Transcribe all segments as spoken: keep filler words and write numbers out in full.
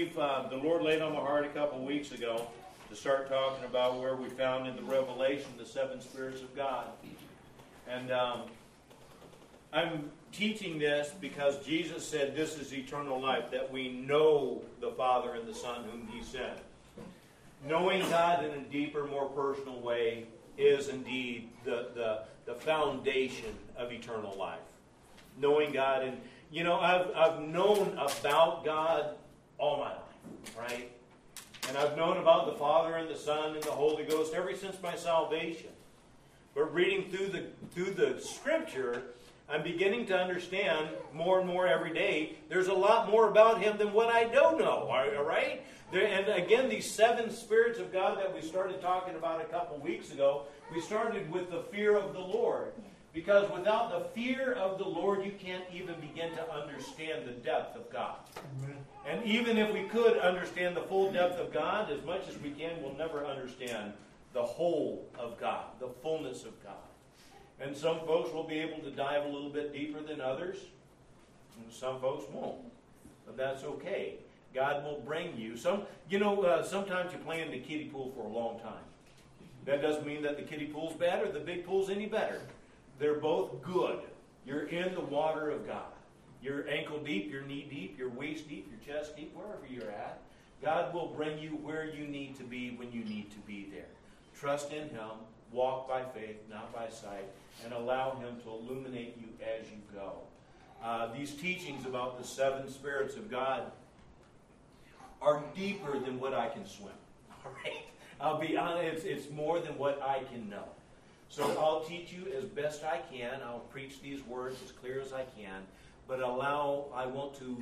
we've uh, the Lord laid on my heart a couple of weeks ago to start talking about where we found in the Revelation the seven spirits of God. And um, I'm teaching this because Jesus said this is eternal life, that we know the Father and the Son whom He sent. Knowing God in a deeper, more personal way is indeed the, the, the foundation of eternal life. Knowing God, and you know, I've, I've known about God all my life, right? And I've known about the Father and the Son and the Holy Ghost ever since my salvation. But reading through the through the Scripture, I'm beginning to understand more and more every day. There's a lot more about Him than what I don't know. All right? There, and again, these seven spirits of God that we started talking about a couple weeks ago, we started with the fear of the Lord. Because without the fear of the Lord, you can't even begin to understand the depth of God. Amen. And even if we could understand the full depth of God, as much as we can, we'll never understand the whole of God, the fullness of God. And some folks will be able to dive a little bit deeper than others, and some folks won't. But that's okay. God will bring you. Some, you know, uh, sometimes you play in the kiddie pool for a long time. That doesn't mean that the kiddie pool's bad or the big pool's any better. They're both good. You're in the water of God. You're ankle deep, you're knee deep, you're waist deep, your chest deep, wherever you're at. God will bring you where you need to be when you need to be there. Trust in Him, walk by faith, not by sight, and allow Him to illuminate you as you go. Uh, these teachings about the seven spirits of God are deeper than what I can swim. All right? I'll be honest, it's, it's more than what I can know. So I'll teach you as best I can. I'll preach these words as clear as I can. But allow, I want to,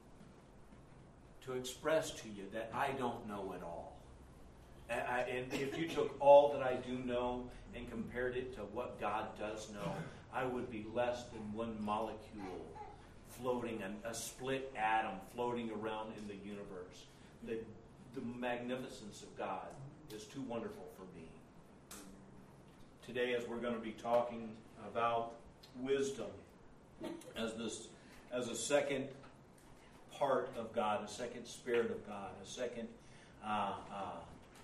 to express to you that I don't know it all. And, I, and if you took all that I do know and compared it to what God does know, I would be less than one molecule floating, a, a split atom floating around in the universe. The, the magnificence of God is too wonderful for me. Today, as we're going to be talking about wisdom as this, as a second part of God, a second spirit of God, a second uh, uh,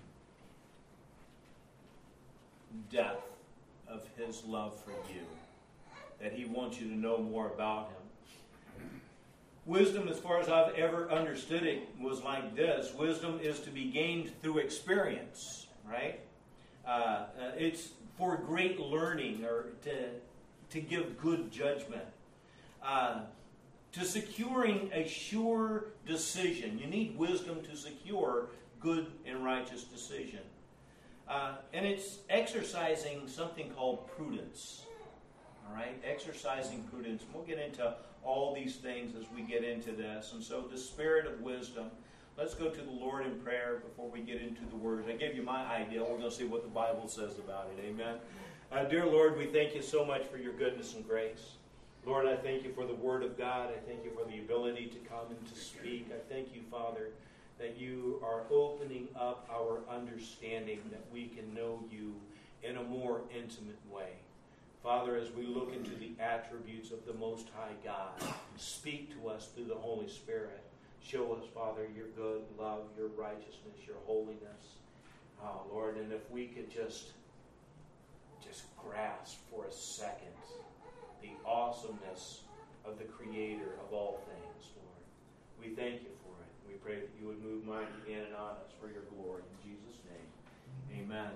depth of His love for you, that He wants you to know more about Him. Wisdom, as far as I've ever understood it, was like this. Wisdom is to be gained through experience, right? Uh, uh, it's for great learning, or to, to give good judgment. Uh, to securing a sure decision. You need wisdom to secure good and righteous decision. Uh, and it's exercising something called prudence. All right? Exercising prudence. We'll get into all these things as we get into this. And so the spirit of wisdom. Let's go to the Lord in prayer before we get into the words. I gave you my idea. We're going to see what the Bible says about it. Amen. Uh, dear Lord, we thank you so much for your goodness and grace. Lord, I thank you for the Word of God. I thank you for the ability to come and to speak. I thank you, Father, that you are opening up our understanding, that we can know you in a more intimate way. Father, as we look into the attributes of the Most High God, speak to us through the Holy Spirit. Show us, Father, your good love, your righteousness, your holiness. Oh, Lord, and if we could just, just grasp for a second the awesomeness of the Creator of all things, Lord. We thank you for it. We pray that you would move mighty in and on us for your glory. In Jesus' name, amen.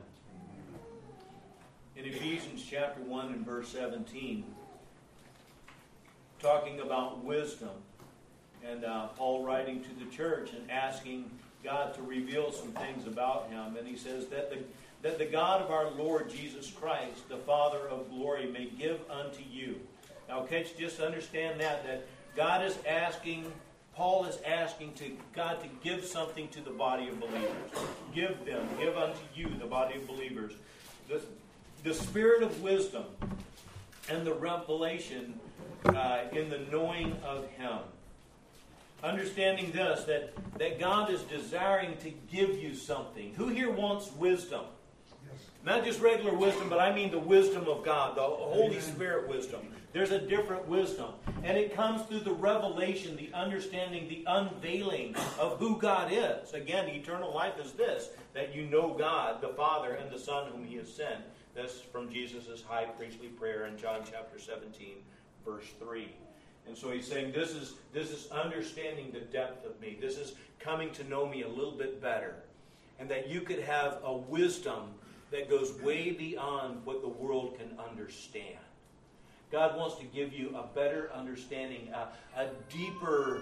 In Ephesians chapter one and verse seventeen, talking about wisdom, and uh, Paul writing to the church and asking God to reveal some things about him. And he says that the, that the God of our Lord Jesus Christ, the Father of glory, may give unto you. Now, catch, just understand that, that God is asking, Paul is asking to God to give something to the body of believers. Give them, give unto you, the body of believers, the, the spirit of wisdom and the revelation uh, in the knowing of Him. Understanding this, that, that God is desiring to give you something. Who here wants wisdom? Yes. Not just regular wisdom, but I mean the wisdom of God, the Holy Spirit wisdom. There's a different wisdom. And it comes through the revelation, the understanding, the unveiling of who God is. Again, eternal life is this, that you know God, the Father, and the Son whom He has sent. That's from Jesus' high priestly prayer in John chapter seventeen, verse three. And so he's saying this is, this is understanding the depth of me. This is coming to know me a little bit better. And that you could have a wisdom that goes way beyond what the world can understand. God wants to give you a better understanding, a, a deeper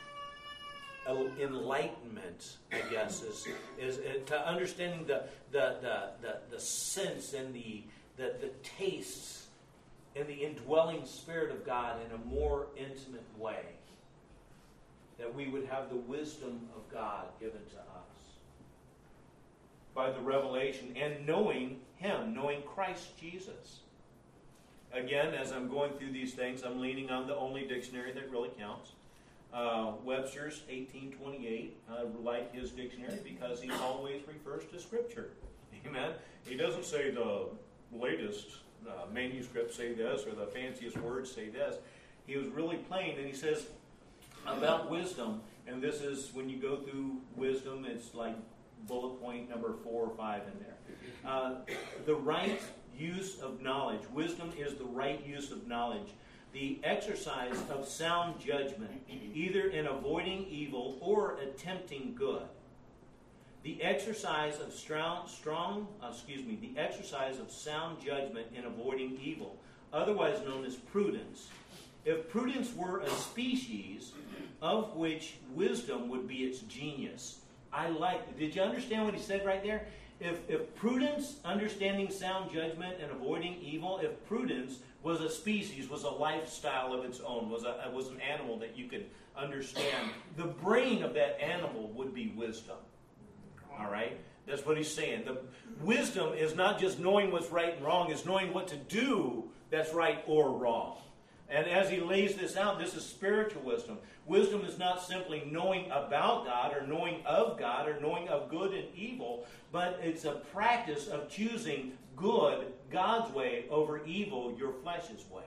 enlightenment, I guess, is, is, is to understanding the, the, the, the, the sense and the, the, the tastes and the indwelling Spirit of God in a more intimate way. That we would have the wisdom of God given to us by the revelation and knowing Him, knowing Christ Jesus. Again, as I'm going through these things, I'm leaning on the only dictionary that really counts. Uh, Webster's eighteen twenty-eight. I like his dictionary because he always refers to Scripture. Amen. He doesn't say the latest uh, manuscripts say this or the fanciest words say this. He was really plain, and he says about wisdom, and this is when you go through wisdom, it's like bullet point number four or five in there. Uh, the right use of knowledge. Wisdom is the right use of knowledge. The exercise of sound judgment, either in avoiding evil or attempting good. The exercise of strong, strong uh, excuse me, the exercise of sound judgment in avoiding evil, otherwise known as prudence. If prudence were a species of which wisdom would be its genius. I like it. Did you understand what he said right there? If, if prudence, understanding sound judgment, and avoiding evil, if prudence was a species, was a lifestyle of its own, was a was an animal that you could understand, the brain of that animal would be wisdom. All right? That's what he's saying. The wisdom is not just knowing what's right and wrong, it's knowing what to do that's right or wrong. And as he lays this out, this is spiritual wisdom. Wisdom is not simply knowing about God or knowing of God or knowing of good and evil, but it's a practice of choosing good, God's way, over evil, your flesh's way.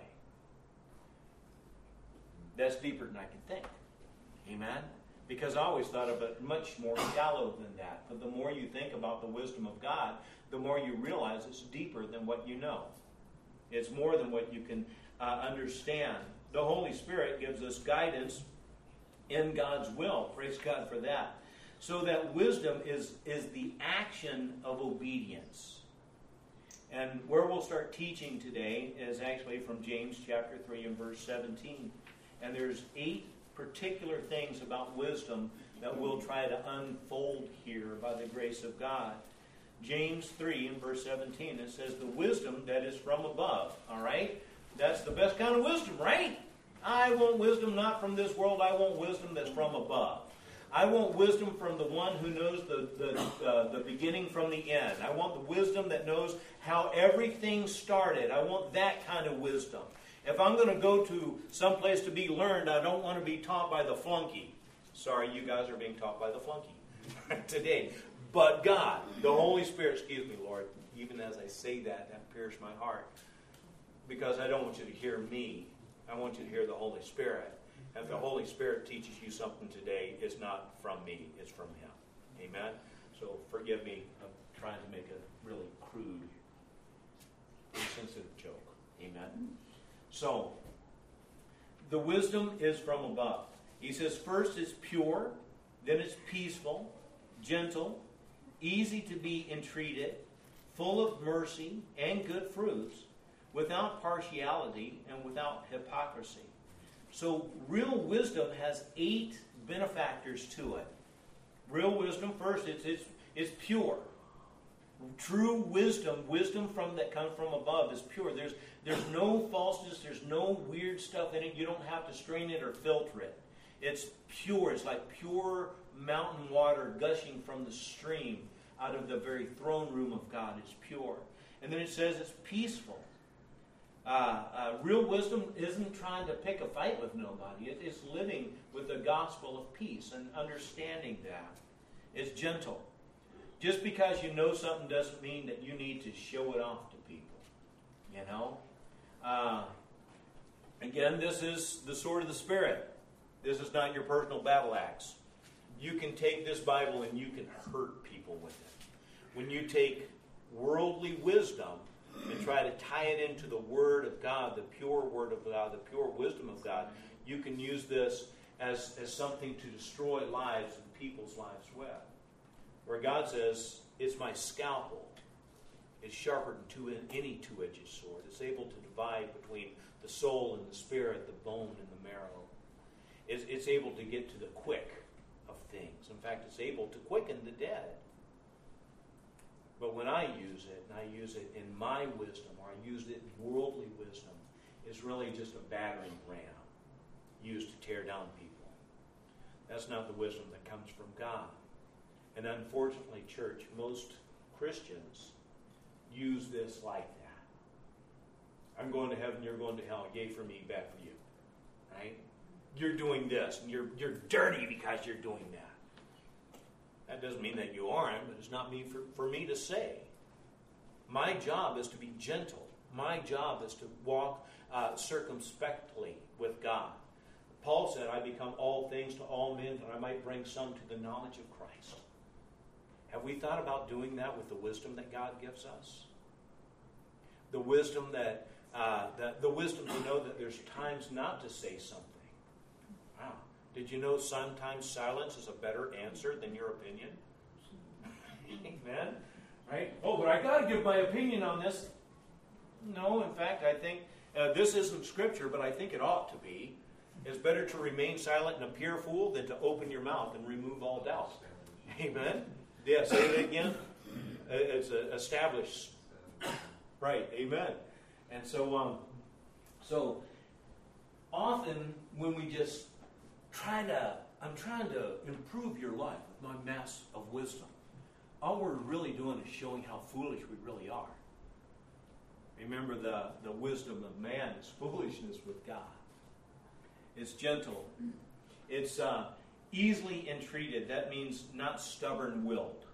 That's deeper than I can think. Amen? Because I always thought of it much more shallow than that. But the more you think about the wisdom of God, the more you realize it's deeper than what you know. It's more than what you can uh, understand. The Holy Spirit gives us guidance in God's will. Praise God for that. So that wisdom is, is the action of obedience. And where we'll start teaching today is actually from James chapter three and verse seventeen. And there's eight particular things about wisdom that we'll try to unfold here by the grace of God. James three and verse seventeen, it says, the wisdom that is from above. All right? That's the best kind of wisdom, right? I want wisdom not from this world. I want wisdom that's from above. I want wisdom from the one who knows the, the, uh, the beginning from the end. I want the wisdom that knows how everything started. I want that kind of wisdom. If I'm going to go to some place to be learned, I don't want to be taught by the flunky. Sorry, you guys are being taught by the flunky today. But God, the Holy Spirit, excuse me, Lord, even as I say that, that pierced my heart. Because I don't want you to hear me. I want you to hear the Holy Spirit. If the Holy Spirit teaches you something today, it's not from me, it's from Him. Amen? So forgive me, I'm trying to make a really crude, insensitive joke. Amen? So, the wisdom is from above. He says first it's pure, then it's peaceful, gentle, easy to be entreated, full of mercy and good fruits, without partiality and without hypocrisy. So real wisdom has eight benefactors to it. Real wisdom, first, it's, it's, it's pure. True wisdom, wisdom from that comes from above is pure. There's, there's no falseness, there's no weird stuff in it. You don't have to strain it or filter it. It's pure. It's like pure mountain water gushing from the stream out of the very throne room of God. It's pure. And then it says it's peaceful. Uh, uh, real wisdom isn't trying to pick a fight with nobody. It is living with the gospel of peace and understanding that. It's gentle. Just because you know something doesn't mean that you need to show it off to people. You know? Uh, again, this is the sword of the Spirit. This is not your personal battle axe. You can take this Bible and you can hurt people with it. When you take worldly wisdom and try to tie it into the Word of God, the pure Word of God, the pure wisdom of God, you can use this as, as something to destroy lives and people's lives with. Where God says, it's my scalpel. It's sharper than two, any two-edged sword. It's able to divide between the soul and the spirit, the bone and the marrow. It's, it's able to get to the quick of things. In fact, it's able to quicken the dead. But when I use it, and I use it in my wisdom, or I use it in worldly wisdom, it's really just a battering ram used to tear down people. That's not the wisdom that comes from God. And unfortunately, church, most Christians use this like that. I'm going to heaven, you're going to hell. Yay for me, bad for you. Right? You're doing this, and you're you're dirty because you're doing that. That doesn't mean that you aren't, but it's not me for, for me to say. My job is to be gentle. My job is to walk uh, circumspectly with God. Paul said, I become all things to all men, that I might bring some to the knowledge of Christ. Have we thought about doing that with the wisdom that God gives us? The wisdom that, uh, the, the wisdom to know that there's times not to say something. Wow. Did you know sometimes silence is a better answer than your opinion? Amen? Right? Oh, but I got to give my opinion on this. No, in fact, I think uh, this isn't Scripture, but I think it ought to be. It's better to remain silent and appear fool than to open your mouth and remove all doubt. Amen? Yeah, say it again. It's a established. Right, amen. And so, um, so often when we just try to, I'm trying to improve your life with my mass of wisdom, all we're really doing is showing how foolish we really are. Remember, the, the wisdom of man is foolishness with God. It's gentle. It's uh, easily entreated. That means not stubborn-willed.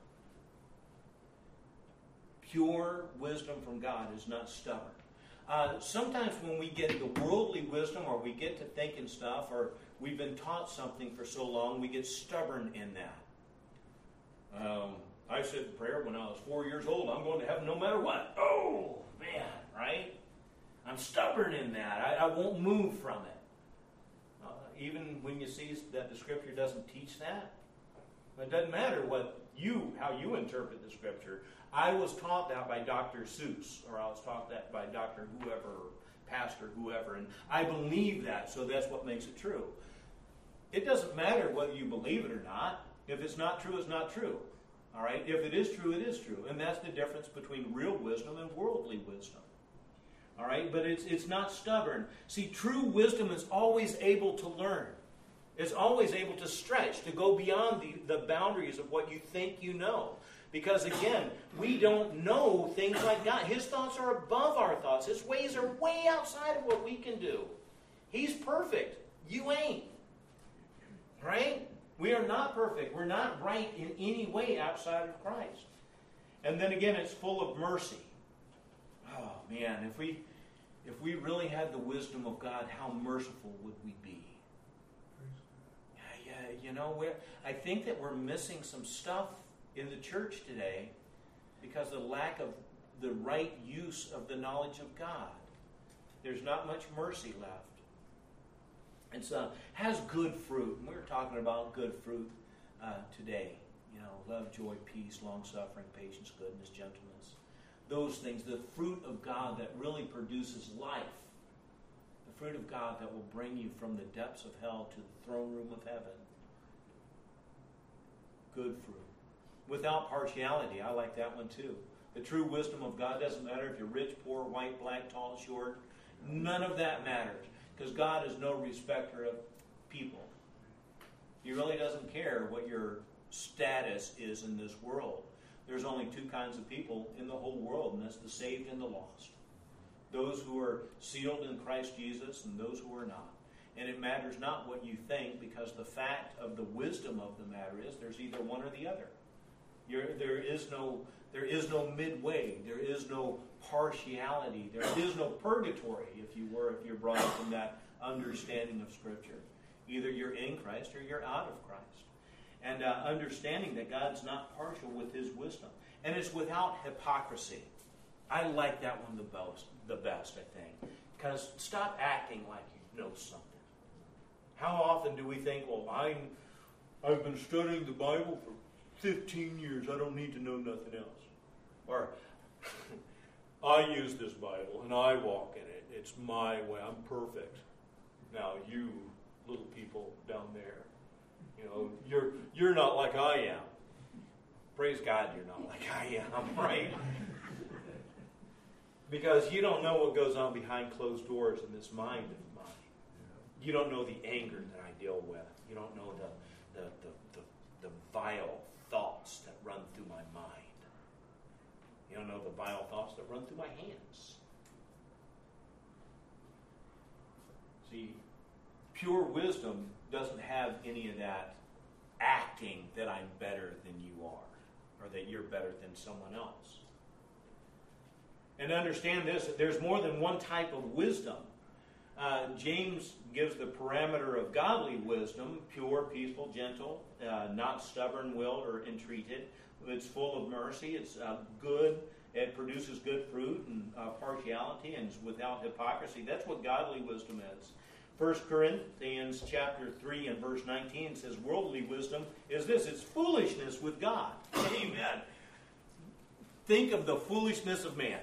Pure wisdom from God is not stubborn. Uh, sometimes when we get the worldly wisdom, or we get to thinking stuff, or we've been taught something for so long, we get stubborn in that. Um, I said in prayer when I was four years old, I'm going to heaven no matter what. Oh, man, right? I'm stubborn in that. I, I won't move from it. Uh, even when you see that the Scripture doesn't teach that, it doesn't matter what you, how you interpret the Scripture. I was taught that by Doctor Seuss, or I was taught that by Doctor whoever, Pastor whoever, and I believe that, so that's what makes it true. It doesn't matter whether you believe it or not. If it's not true, it's not true. All right? If it is true, it is true. And that's the difference between real wisdom and worldly wisdom. All right? But it's it's not stubborn. See, true wisdom is always able to learn. It's always able to stretch, to go beyond the, the boundaries of what you think you know. Because, again, we don't know things like God. His thoughts are above our thoughts. His ways are way outside of what we can do. He's perfect. You ain't. Right? We are not perfect. We're not right in any way outside of Christ. And then again, it's full of mercy. Oh, man, if we if we really had the wisdom of God, how merciful would we be? Yeah, yeah, you know, we're, I think that we're missing some stuff in the church today because of the lack of the right use of the knowledge of God. There's not much mercy left. It uh, has good fruit. And we were talking about good fruit uh, today. You know, love, joy, peace, long-suffering, patience, goodness, gentleness. Those things, the fruit of God that really produces life. The fruit of God that will bring you from the depths of hell to the throne room of heaven. Good fruit. Without partiality. I like that one too. The true wisdom of God doesn't matter if you're rich, poor, white, black, tall, short. None of that matters. Because God is no respecter of people. He really doesn't care what your status is in this world. There's only two kinds of people in the whole world, and that's the saved and the lost. Those who are sealed in Christ Jesus and those who are not. And it matters not what you think, because the fact of the wisdom of the matter is there's either one or the other. You're, there is no there is no midway. There is no partiality. There is no purgatory, if you were, if you're brought up in that understanding of Scripture. Either you're in Christ or you're out of Christ. And uh, understanding that God's not partial with His wisdom. And it's without hypocrisy. I like that one the best, the best, I think. Because stop acting like you know something. How often do we think, well, I'm, I've been studying the Bible for fifteen years. I don't need to know nothing else. Or, I use this Bible and I walk in it. It's my way. I'm perfect. Now you little people down there, you know, you're you're not like I am. Praise God you're not like I am, right? Because you don't know what goes on behind closed doors in this mind of mine. You don't know the anger that I deal with. You don't know the the, the, the, the vile thoughts that run through my mind. You don't know the vile thoughts that run through my hands. See, pure wisdom doesn't have any of that acting that I'm better than you are, or that you're better than someone else. And understand this, that there's more than one type of wisdom. Uh, James gives the parameter of godly wisdom: pure, peaceful, gentle, uh, not stubborn-willed or entreated. It's full of mercy. It's uh, good. It produces good fruit and uh, partiality, and is without hypocrisy. That's what godly wisdom is. First Corinthians chapter three and verse nineteen says, worldly wisdom is this: it's foolishness with God. Amen. Think of the foolishness of man.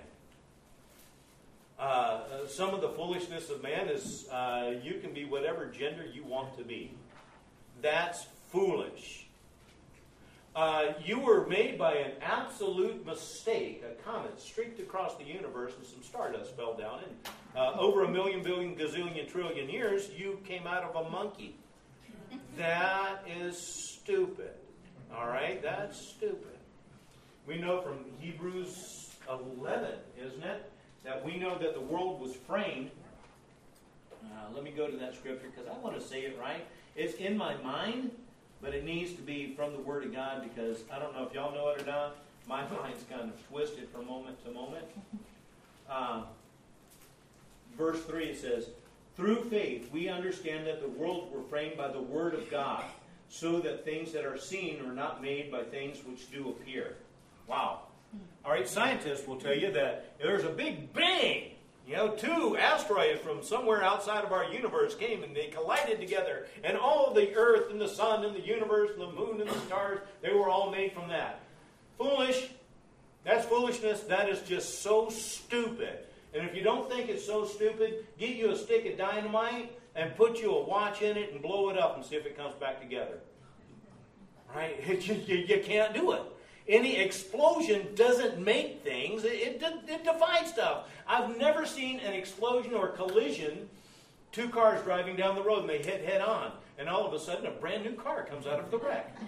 Uh, some of the foolishness of man is uh, you can be whatever gender you want to be. That's foolish. Uh, you were made by an absolute mistake. A comet streaked across the universe and some stardust fell down. And uh, over a million, billion, gazillion, trillion years, you came out of a monkey. That is stupid. All right? That's stupid. We know from Hebrews eleven, isn't it, that we know that the world was framed. Uh, let me go to that scripture because I want to say it right. It's in my mind, but it needs to be from the Word of God, because I don't know if y'all know it or not. My mind's kind of twisted from moment to moment. Uh, verse three, it says, through faith we understand that the worlds were framed by the Word of God, so that things that are seen are not made by things which do appear. Wow. All right, scientists will tell you that there's a big bang. You know, two asteroids from somewhere outside of our universe came and they collided together. And all of the earth and the sun and the universe and the moon and the stars, they were all made from that. Foolish. That's foolishness. That is just so stupid. And if you don't think it's so stupid, get you a stick of dynamite and put you a watch in it and blow it up and see if it comes back together. Right? you, you can't do it. Any explosion doesn't make things. It, it, it divides stuff. I've never seen an explosion or collision, two cars driving down the road and they hit head on, and all of a sudden a brand new car comes out of the wreck.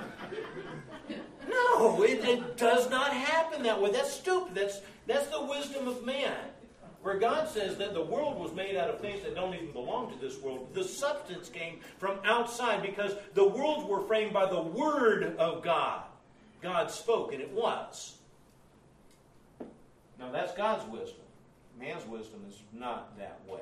No, it, it does not happen that way. That's stupid. That's, that's the wisdom of man. Where God says that the world was made out of things that don't even belong to this world. The substance came from outside because the worlds were framed by the Word of God. God spoke, and it was. Now, that's God's wisdom. Man's wisdom is not that way.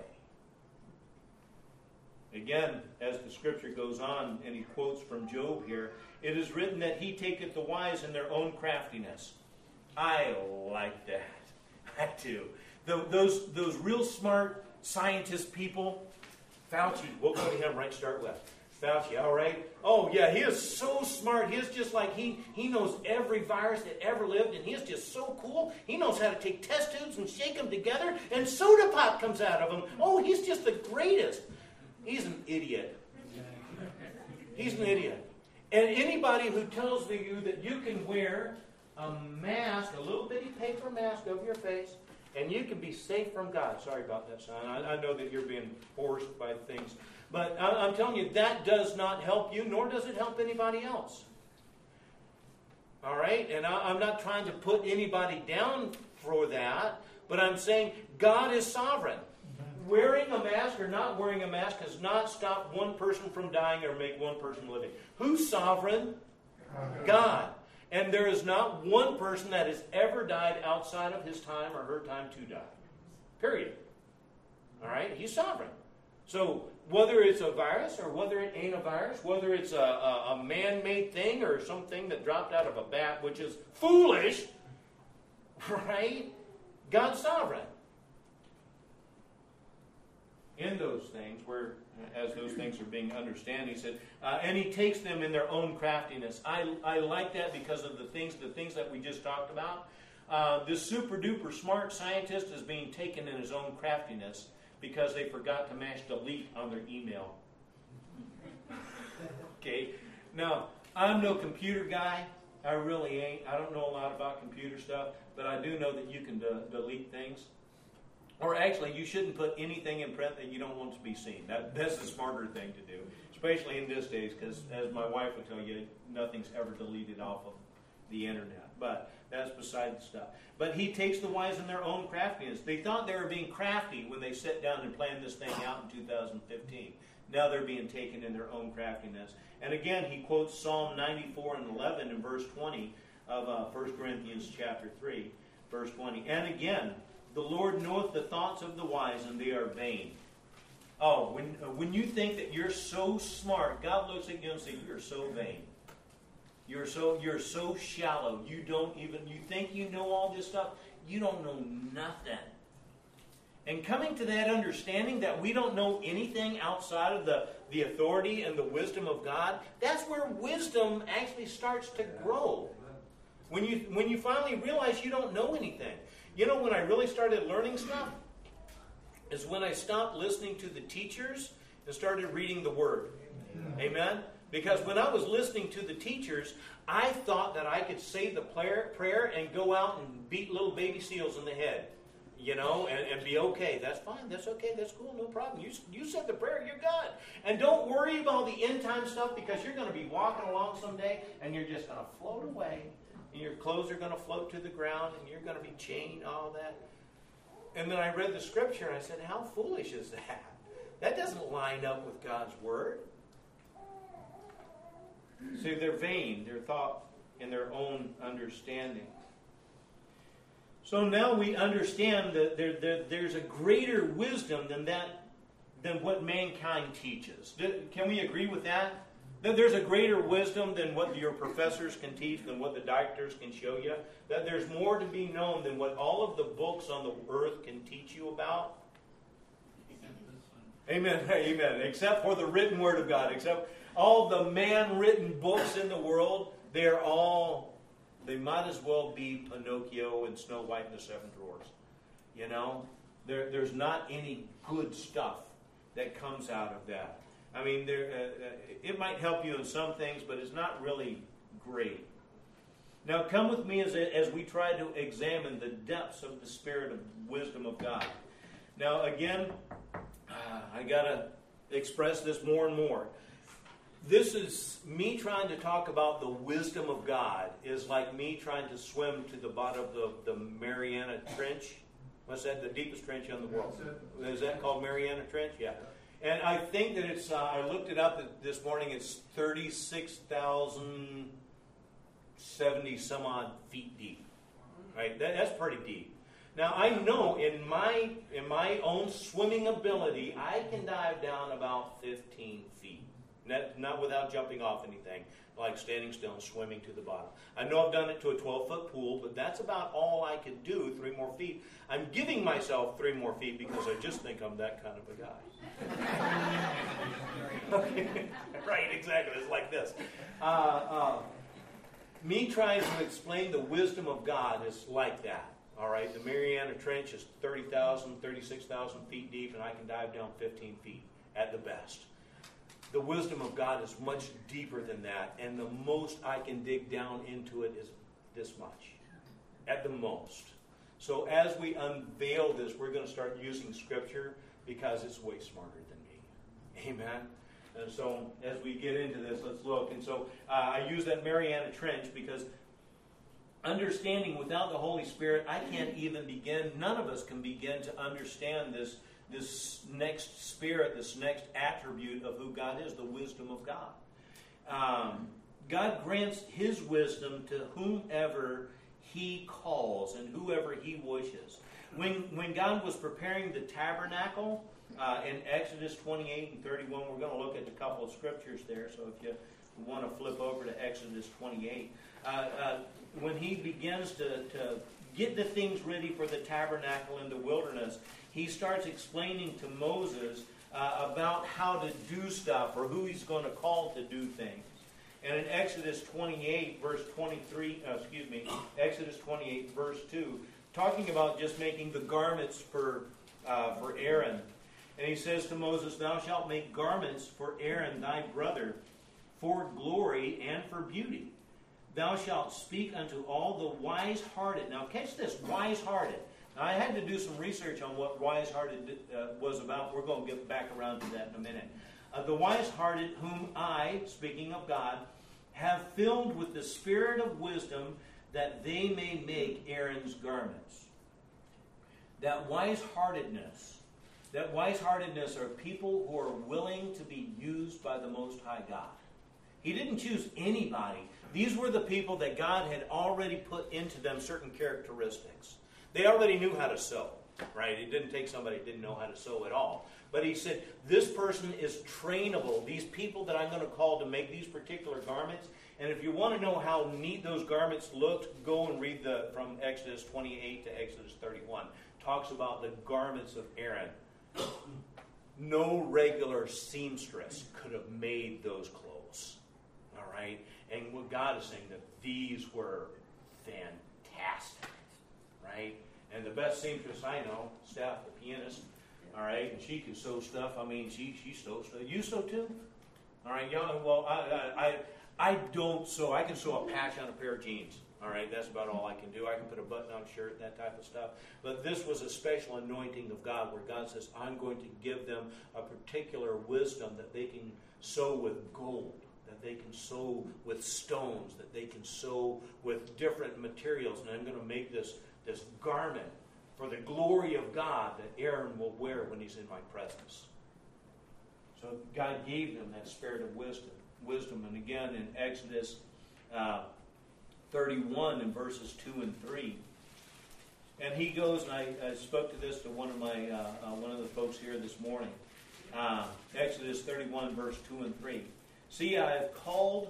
Again, as the scripture goes on, and he quotes from Job here, it is written that he taketh the wise in their own craftiness. I like that. I do. The, those, those real smart scientist people, Fauci, we'll go to him right start with. Fauci, all right? Oh, yeah, he is so smart. He is just like, he, he knows every virus that ever lived, and he is just so cool. He knows how to take test tubes and shake them together, and soda pop comes out of them. Oh, he's just the greatest. He's an idiot. He's an idiot. And anybody who tells you that you can wear a mask, a little bitty paper mask over your face, and you can be safe from God. Sorry about that, son. I, I know that you're being forced by things. But I'm telling you, that does not help you, nor does it help anybody else. All right? And I'm not trying to put anybody down for that, but I'm saying God is sovereign. Wearing a mask or not wearing a mask has not stopped one person from dying or make one person living. Who's sovereign? God. And there is not one person that has ever died outside of his time or her time to die. Period. All right? He's sovereign. So whether it's a virus or whether it ain't a virus, whether it's a, a, a man-made thing or something that dropped out of a bat, which is foolish, right? God's sovereign. In those things, where as those things are being understood, he said, uh, and he takes them in their own craftiness. I, I like that because of the things the things that we just talked about. Uh, this super duper smart scientist is being taken in his own craftiness because they forgot to mash delete on their email. Okay, now I'm no computer guy. I really ain't. I don't know a lot about computer stuff, but I do know that you can de- delete things. Or actually, you shouldn't put anything in print that you don't want to be seen. That, that's the smarter thing to do, especially in this days, because as my wife would tell you, nothing's ever deleted off of the internet. But that's beside the stuff. But he takes the wise in their own craftiness. They thought they were being crafty when they sat down and planned this thing out in two thousand fifteen. Now they're being taken in their own craftiness. And again, he quotes Psalm ninety-four and eleven in verse twenty of uh, First Corinthians chapter three, verse twenty. And again, the Lord knoweth the thoughts of the wise, and they are vain. Oh, when uh, when you think that you're so smart, God looks at you and says, "You're so vain. You're so you're so shallow. You don't even you think you know all this stuff. You don't know nothing." And coming to that understanding that we don't know anything outside of the, the authority and the wisdom of God, that's where wisdom actually starts to grow. When you when you finally realize you don't know anything. You know, when I really started learning stuff is when I stopped listening to the teachers and started reading the Word. Amen? Because when I was listening to the teachers, I thought that I could say the prayer, prayer and go out and beat little baby seals in the head. You know, and, and be okay. That's fine. That's okay. That's cool. No problem. You, you said the prayer. You're good. And don't worry about the end time stuff because you're going to be walking along someday and you're just going to float away. And your clothes are going to float to the ground and you're going to be chained, all that. And then I read the scripture and I said, how foolish is that? That doesn't line up with God's word. See, they're vain. They're thought in their own understanding. So now we understand that there, there, there's a greater wisdom than that, than what mankind teaches. Can we agree with that? That there's a greater wisdom than what your professors can teach, than what the doctors can show you. That there's more to be known than what all of the books on the earth can teach you about. Amen. Amen. Except for the written word of God. Except all the man-written books in the world, they're all... They might as well be Pinocchio and Snow White and the Seven Dwarfs. You know, there, there's not any good stuff that comes out of that. I mean, there, uh, it might help you in some things, but it's not really great. Now, come with me as, as we try to examine the depths of the spirit of wisdom of God. Now, again, uh, I got to express this more and more. This is me trying to talk about the wisdom of God is like me trying to swim to the bottom of the, the Mariana Trench. What's that? The deepest trench in the world. Is that called Mariana Trench? Yeah. And I think that it's, uh, I looked it up this morning, it's thirty-six thousand seventy some odd feet deep. Right? That, that's pretty deep. Now I know in my in my own swimming ability, I can dive down about fifteen feet. Not, not without jumping off anything, like standing still and swimming to the bottom. I know I've done it to a twelve-foot pool, but that's about all I could do, three more feet. I'm giving myself three more feet because I just think I'm that kind of a guy. Okay. Right, exactly. It's like this. Uh, uh, me trying to explain the wisdom of God is like that. All right, the Mariana Trench is thirty thousand, thirty-six thousand feet deep, and I can dive down fifteen feet at the best. The wisdom of God is much deeper than that, and the most I can dig down into it is this much, at the most. So as we unveil this, we're going to start using Scripture because it's way smarter than me. Amen? And so as we get into this, let's look. And so uh, I use that Mariana Trench because understanding without the Holy Spirit, I can't even begin, none of us can begin to understand this this next spirit, this next attribute of who God is, the wisdom of God. Um, God grants his wisdom to whomever he calls and whoever he wishes. When, when God was preparing the tabernacle, uh, in Exodus twenty-eight and thirty-one, we're going to look at a couple of scriptures there, so if you want to flip over to Exodus twenty-eight. Uh, uh, when he begins to, to get the things ready for the tabernacle in the wilderness, he starts explaining to Moses uh, about how to do stuff or who he's going to call to do things. And in Exodus twenty-eight, verse twenty-three, uh, excuse me, Exodus twenty-eight, verse two, talking about just making the garments for uh, for Aaron. And he says to Moses, "Thou shalt make garments for Aaron thy brother, for glory and for beauty. Thou shalt speak unto all the wise-hearted." Now catch this, wise-hearted. Now I had to do some research on what wise-hearted uh, was about. We're going to get back around to that in a minute. Uh, the wise-hearted whom I, speaking of God, have filled with the spirit of wisdom, that they may make Aaron's garments. That wise-heartedness, that wise-heartedness are people who are willing to be used by the Most High God. He didn't choose anybody. These were the people that God had already put into them certain characteristics. They already knew how to sew, right? It didn't take somebody who didn't know how to sew at all. But he said, this person is trainable. These people that I'm going to call to make these particular garments. And if you want to know how neat those garments looked, go and read the from Exodus twenty-eight to Exodus thirty-one. Talks about the garments of Aaron. No regular seamstress could have made those clothes. All right? And what God is saying, that these were fantastic. Right? And the best seamstress I know, Steph, the pianist, all right, and she can sew stuff. I mean, she she sews stuff. You sew too? All right, young. Well, I, I I don't sew. I can sew a patch on a pair of jeans. All right, that's about all I can do. I can put a button-on shirt, that type of stuff. But this was a special anointing of God, where God says, I'm going to give them a particular wisdom that they can sew with gold, that they can sew with stones, that they can sew with different materials, and I'm going to make this this garment for the glory of God that Aaron will wear when he's in my presence. So God gave them that spirit of wisdom. Wisdom, and again in Exodus uh, thirty-one in verses two and three. And he goes, and I, I spoke to this to one of my uh, uh, one of the folks here this morning. Uh, Exodus thirty-one, verse two and three. See, I have called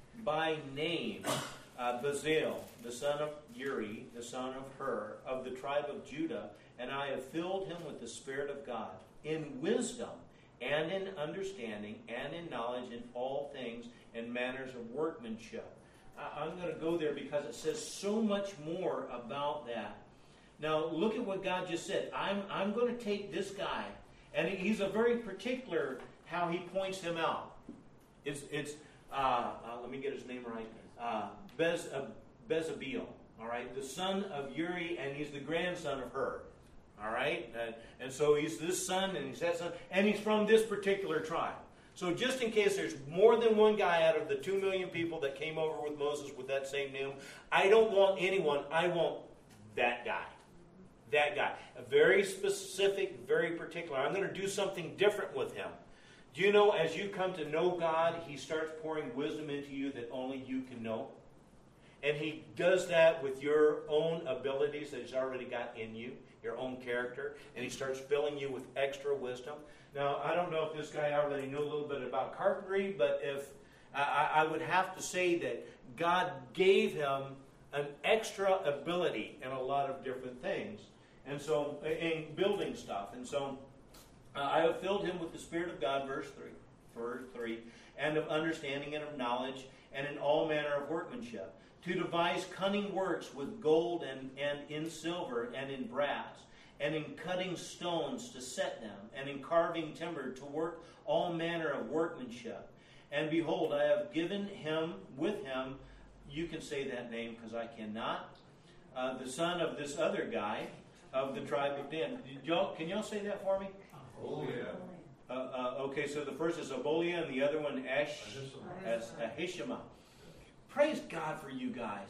by name uh, Bezalel, the son of Uri, the son of Hur, of the tribe of Judah, and I have filled him with the Spirit of God, in wisdom, and in understanding, and in knowledge, in all things, and manners of workmanship. I, I'm going to go there because it says so much more about that. Now, look at what God just said. I'm, I'm going to take this guy, and he's a very particular how he points him out. It's, it's uh, uh, let me get his name right. Uh, Bez, uh, Bezalel, all right, the son of Uri, and he's the grandson of Hur. All right? And, and so he's this son, and he's that son, and he's from this particular tribe. So just in case there's more than one guy out of the two million people that came over with Moses with that same name, I don't want anyone. I want that guy. That guy. A very specific, very particular. I'm going to do something different with him. Do you know, as you come to know God, he starts pouring wisdom into you that only you can know? And he does that with your own abilities that he's already got in you, your own character, and he starts filling you with extra wisdom. Now, I don't know if this guy already knew a little bit about carpentry, but if I, I would have to say that God gave him an extra ability in a lot of different things, and so in building stuff. And so uh, I have filled him with the Spirit of God, verse three, verse three, and of understanding and of knowledge, and in all manner of workmanship, to devise cunning works with gold and, and in silver and in brass, and in cutting stones to set them, and in carving timber to work all manner of workmanship. And behold, I have given him with him, you can say that name because I cannot, uh, the son of this other guy of the tribe of Dan. Y'all, can y'all say that for me? Oh, yeah. Uh, uh, okay, so the first is Aboliah and the other one Ash, as Ahishama. Praise God for you guys.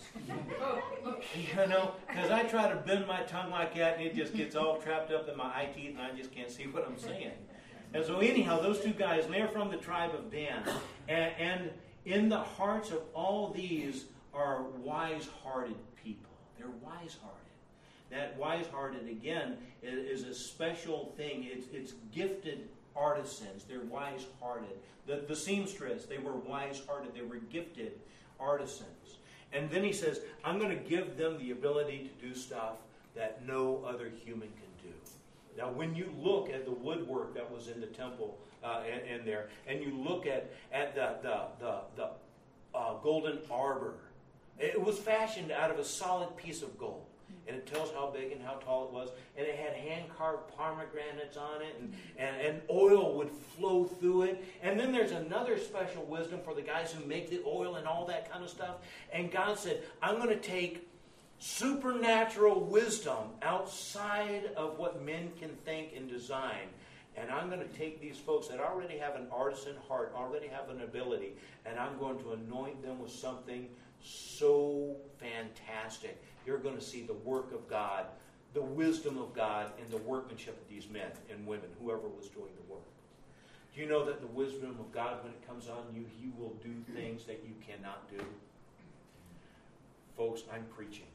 You know, because I try to bend my tongue like that, and it just gets all trapped up in my eye teeth, and I just can't see what I'm saying. And so anyhow, those two guys, and they're from the tribe of Dan. And, and In the hearts of all these are wise-hearted people. They're wise-hearted. That wise-hearted, again, is, is a special thing. It's, it's gifted artisans. They're wise-hearted. The, the seamstress, they were wise-hearted. They were gifted artisans. And then he says, I'm going to give them the ability to do stuff that no other human can do. Now, when you look at the woodwork that was in the temple uh, in, in there, and you look at, at the, the, the, the uh, golden arbor, it was fashioned out of a solid piece of gold. And it tells how big and how tall it was. And it had hand-carved pomegranates on it. And, and, and oil would flow through it. And then there's another special wisdom for the guys who make the oil and all that kind of stuff. And God said, I'm going to take supernatural wisdom outside of what men can think and design. And I'm going to take these folks that already have an artisan heart, already have an ability, and I'm going to anoint them with something so fantastic. You're going to see the work of God, the wisdom of God, and the workmanship of these men and women, whoever was doing the work. Do you know that the wisdom of God, when it comes on you, He will do things that you cannot do? Folks, I'm preaching.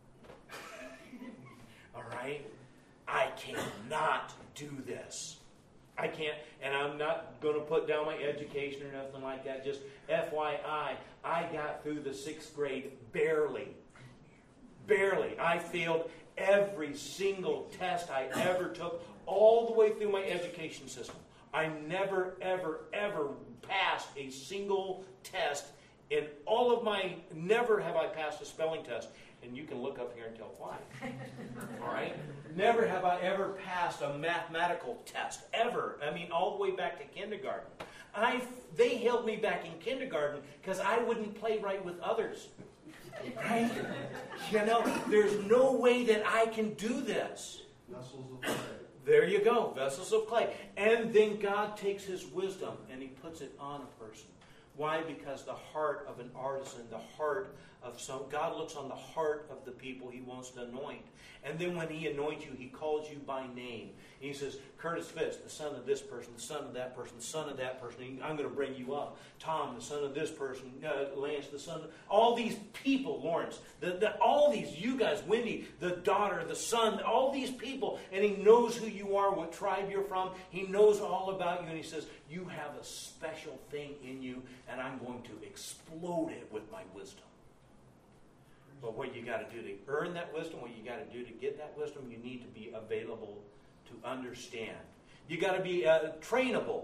All right? I cannot do this. I can't, and I'm not going to put down my education or nothing like that. Just F Y I, I got through the sixth grade barely. Barely. I failed every single test I ever took all the way through my education system. I never, ever, ever passed a single test in all of my, never have I passed a spelling test. And you can look up here and tell why. All right? Never have I ever passed a mathematical test, ever. I mean, all the way back to kindergarten. I, they held me back in kindergarten because I wouldn't play right with others. Right? You know, there's no way that I can do this. Vessels of clay. There you go, vessels of clay. And then God takes His wisdom and He puts it on a person. Why? Because the heart of an artisan, the heart of some, God looks on the heart of the people He wants to anoint. And then when He anoints you, He calls you by name. He says, Curtis Fitz, the son of this person, the son of that person, the son of that person. I'm going to bring you up. Tom, the son of this person. Uh, Lance, the son of... All these people, Lawrence. The, the, all these, you guys, Wendy, the daughter, the son, all these people. And He knows who you are, what tribe you're from. He knows all about you. And He says, you have a special thing in you, and I'm going to explode it with my wisdom. But what you got to do to earn that wisdom, what you got to do to get that wisdom, you need to be available to understand. You got to be uh, trainable.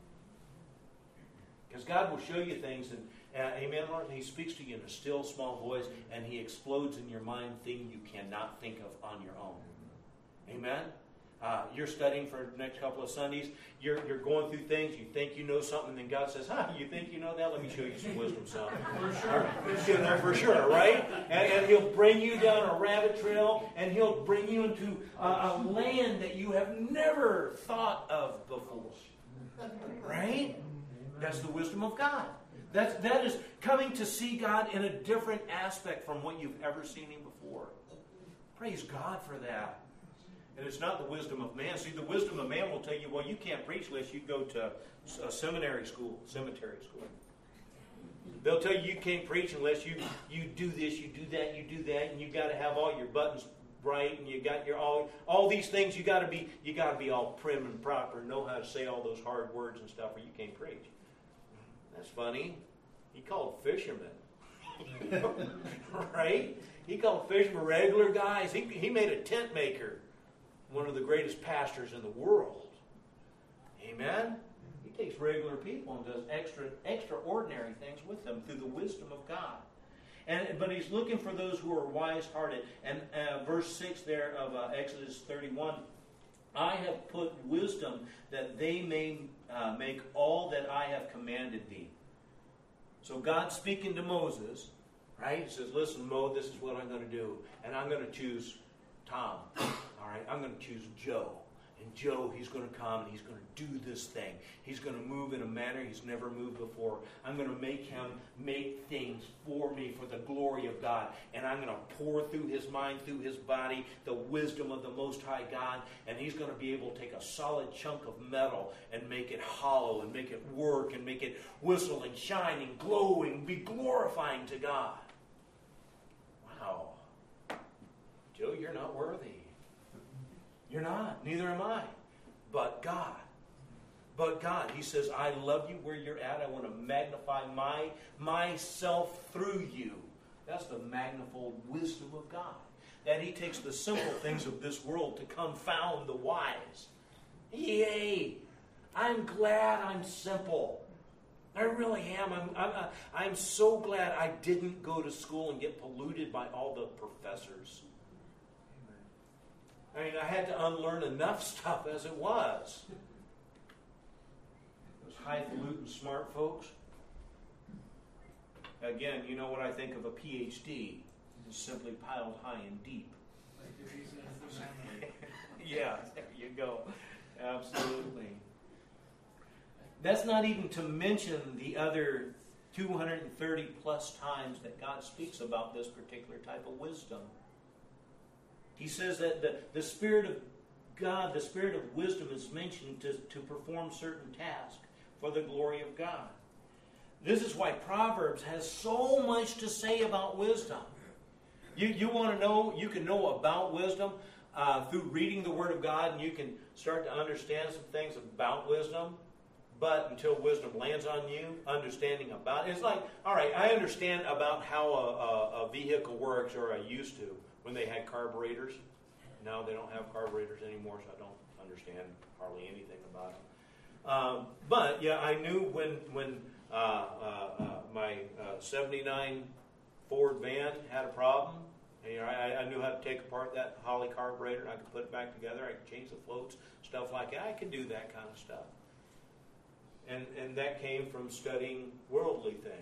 Because God will show you things, and uh, amen, Lord, He speaks to you in a still, small voice, and He explodes in your mind things you cannot think of on your own. Amen? Uh, you're studying for the next couple of Sundays. You're, you're going through things. You think you know something, and then God says, huh, you think you know that? Let me show you some wisdom, son. For sure. You know, for sure, right? And, and He'll bring you down a rabbit trail, and He'll bring you into a, a land that you have never thought of before. Right? That's the wisdom of God. That's, that is coming to see God in a different aspect from what you've ever seen Him before. Praise God for that. And it's not the wisdom of man. See, the wisdom of man will tell you, well, you can't preach unless you go to a seminary school, cemetery school. They'll tell you you can't preach unless you, you do this, you do that, you do that, and you got to have all your buttons right, and you got your all all these things. You got to be you got to be all prim and proper, know how to say all those hard words and stuff, or you can't preach. That's funny. He called fishermen, right? He called fishermen regular guys. He he made a tent maker one of the greatest pastors in the world. Amen? He takes regular people and does extra, extraordinary things with them through the wisdom of God. And But He's looking for those who are wise-hearted. And uh, verse six there of uh, Exodus thirty-one, I have put wisdom that they may uh, make all that I have commanded thee. So God's speaking to Moses, right? He says, listen, Mo, this is what I'm going to do. And I'm going to choose Tom. All right, I'm going to choose Joe. And Joe, he's going to come and he's going to do this thing. He's going to move in a manner he's never moved before. I'm going to make him make things for me for the glory of God. And I'm going to pour through his mind, through his body, the wisdom of the Most High God. And he's going to be able to take a solid chunk of metal and make it hollow and make it work and make it whistle and shine and glow and be glorifying to God. Wow. Joe, you're not worthy. You're not. Neither am I. But God. But God. He says, I love you where you're at. I want to magnify my myself through you. That's the manifold wisdom of God. That he takes the simple things of this world to confound the wise. Yay! I'm glad I'm simple. I really am. I'm, I'm, I'm so glad I didn't go to school and get polluted by all the professors. I mean, I had to unlearn enough stuff as it was. Those highfalutin smart folks. Again, you know what I think of a P H D? It's simply piled high and deep. Yeah, there you go. Absolutely. That's not even to mention the other two hundred thirty plus times that God speaks about this particular type of wisdom. He says that the, the Spirit of God, the Spirit of wisdom is mentioned to, to perform certain tasks for the glory of God. This is why Proverbs has so much to say about wisdom. You, you want to know, you can know about wisdom uh, through reading the Word of God, and you can start to understand some things about wisdom. But until wisdom lands on you, understanding about it, it's like, all right, I understand about how a, a, a vehicle works, or I used to. When they had carburetors. Now they don't have carburetors anymore, so I don't understand hardly anything about them. Um, but, yeah, I knew when when uh, uh, uh, my uh, seventy-nine Ford van had a problem. And, you know, I, I knew how to take apart that Holley carburetor. I could put it back together. I could change the floats, stuff like that. I could do that kind of stuff. And, and that came from studying worldly things.